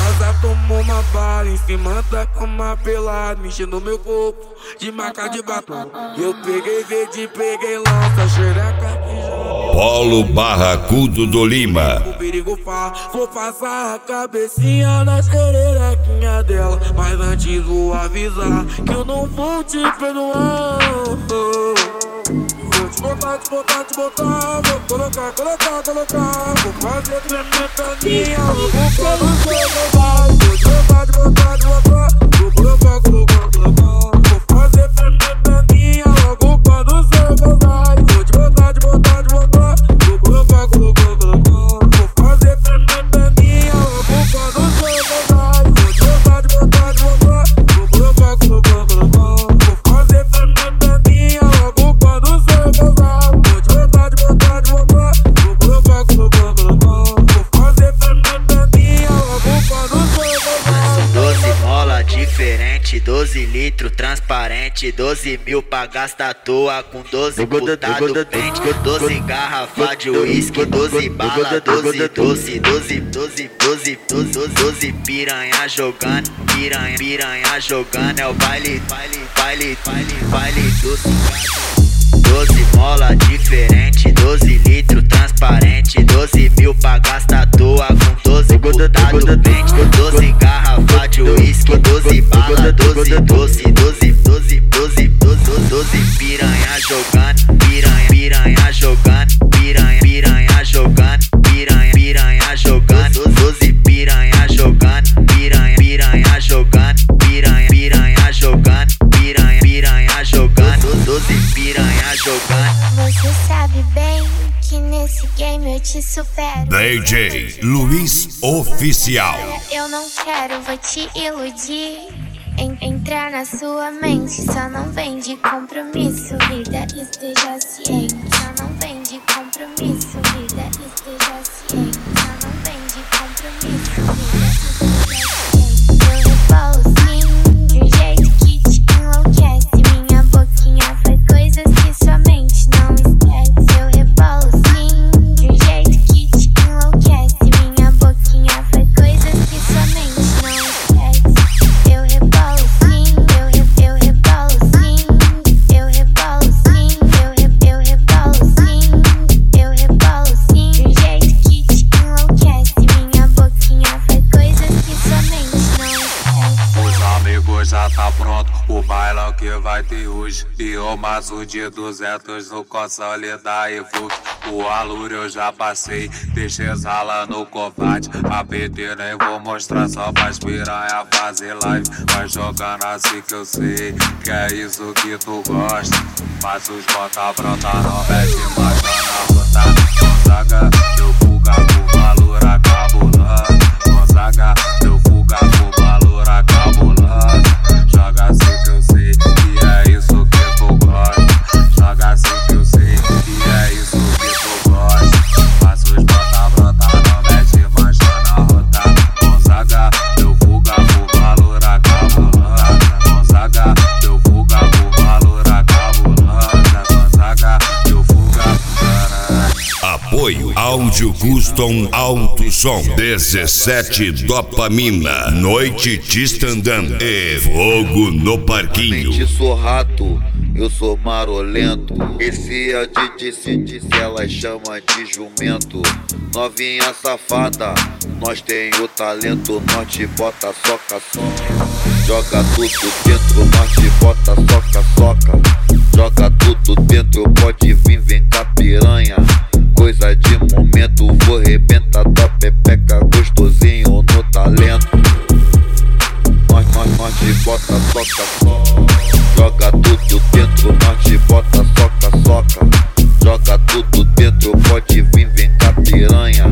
casa tomou uma bala em cima da cama pelado, mexendo meu corpo de marca de batom. Eu peguei verde, peguei lança, xereca e já. Polo Barracudo do Lima. O perigo vou passar a cabecinha na xererequinha dela, mas antes vou avisar que eu não vou te perdoar. Vou te botar, vou colocar. Vou fazer tremer pra minha, vou colocar no seu vai. Vou te botar, vou colocar. Vou fazer tremer pra minha, logo quando o seu vai. Vou te botar, vou colocar. Vou fazer tremer pra minha, logo quando o seu vai. Vou te botar, vou colocar. Vou fazer tremer pra minha, logo quando o seu vai. Vou te botar, vou colocar. Vou fazer tremer pra minha, logo quando o seu vai. 12 mola diferente, 12 litros transparente, 12 mil pra gastar à toa com 12 putado pente, 12 garrafa de uísque, 12 bala, 12 piranha jogando, piranha jogando, é o baile do cigano. 12 mola diferente, 12 litros transparente, 12 mil pra gastar à toa com 12 putado pente, 12 garrafa de uísque, 12 bala, 12 piranha jogando, piranha jogando, piranha jogando, piranha jogando, 12 piranha jogando, piranha jogando, piranha jogando, piranha jogando, 12 piranha jogando. Você sabe bem que nesse game eu te supero. DJ Luiz Oficial. Eu não quero, vou te iludir. Entrar na sua mente, só não vem de compromisso. Vida, esteja ciente. Só não vem de compromisso. Vida, esteja ciente. Só não vem de compromisso. Vida, esteja ciente. Eu rebolo sim, de um jeito que te enlouquece. Minha boquinha faz coisas que sua mente não esquece. Eu rebolo sim, de um jeito que te enlouquece. Minha boquinha faz coisas que sua mente não esquece. Eu rebolo sim, eu rebolo sim, eu rebolo sim, eu rebolo sim, eu rebolo sim, de um jeito que te enlouquece. Minha boquinha faz coisas que sua mente não esquece. Os amigos já tá pronto, o bailão que vai ter hoje. E o maço de 200 no console da Evoque. O aluro eu já passei, deixei rala no combate. A PT nem vou mostrar, só pra piranha fazer live. Vai jogando assim que eu sei, que é isso que tu gosta. Mas os bota pronta, não mete marcha na rota. Gonzaga, deu fuga com valor acabulando. Gonzaga, deu fuga com valor acabulando. Joga assim que eu sei, que é isso que tu gosta. Joga assim que eu sei, que é isso que tu gosta. Passa os bota brota, não mete mancha na rota. Gonzaga, deu fuga por valor acabulando. Gonzaga, deu fuga por valor acabulando. Gonzaga, deu fuga por caralho. Apoio Áudio Custom Alto Som 17 Dopamina. Noite Tistandam e Fogo no Parquinho. Eu sou rato, eu sou marolento. Esse é o DJ, ela chama de jumento. Novinha safada, nós tem o talento. Nós te bota soca. Joga tudo dentro, nós te bota soca. Joga tudo dentro, pode vir, vem cá piranha. Coisa de momento, vou rebentar tua pepeca gostosinho no talento. Nós te bota soca. Joga tudo dentro, nós te bota soca. Joga tudo dentro, pode vir, vem cá piranha.